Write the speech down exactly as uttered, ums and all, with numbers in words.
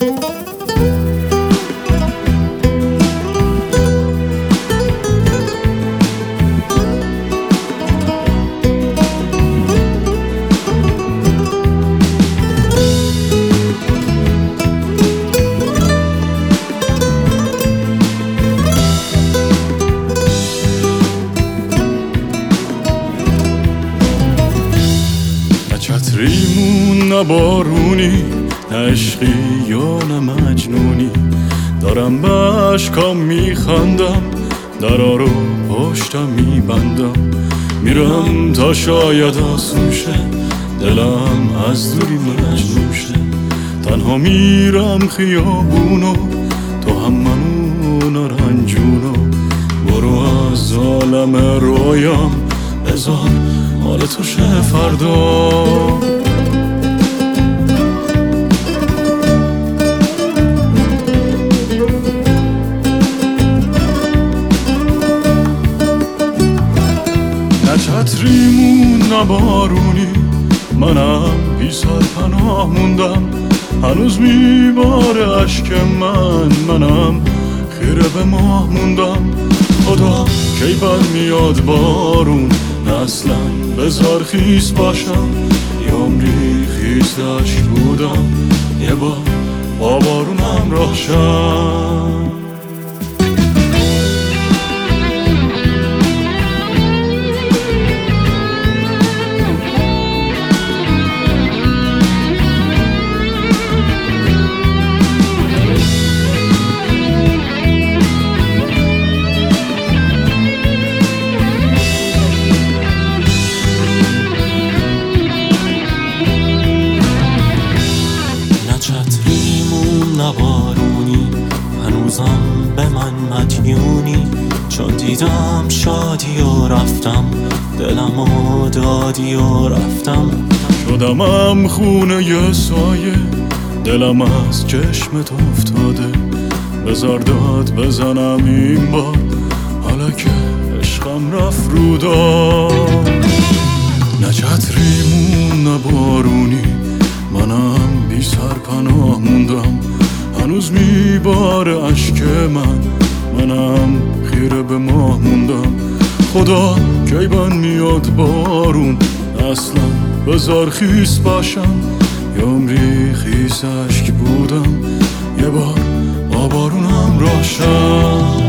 چتریمون نه بارونی، نه عشقی یا نه مجنونی. دارم به عشقام میخندم، درا رو پشتم میبندم. میرم تا شاید آسون شه، دلم از دوری مجنون شه. تنها میرم خیابونو، تو هم منو نارنجونو. برو از عالم رویام، بذار حال تو شه فردا. نه چتریمون نه بارونی، منم بی سر پناه موندم. هنوز میباره اشک من، منم خیره به ماه موندم. خدا کی بر میاد بارون، اصلا بذار خیس باشم. یه عمری خیس اشک بودم، یه بار با بارون همراه شم. بارونی هنوزم به من مدیونی، چون دیدم شادی و رفتم، دلم و دادی و رفتم. شدمم خونه یه سایه، دلم از چشمت افتاده. بذار داد بزنم این بار، حالا که عشقم رفت رو داد. نه چتریمون نه بارونی، منم بی سر پناه موندم. هنوز میباره اشک من، منم خیره به ماه موندم. خدا کی بن میاد بارون، اصلا بذار خیس باشم. یه عمری خیس اشک بودم، یه بار با بارون همراه شم.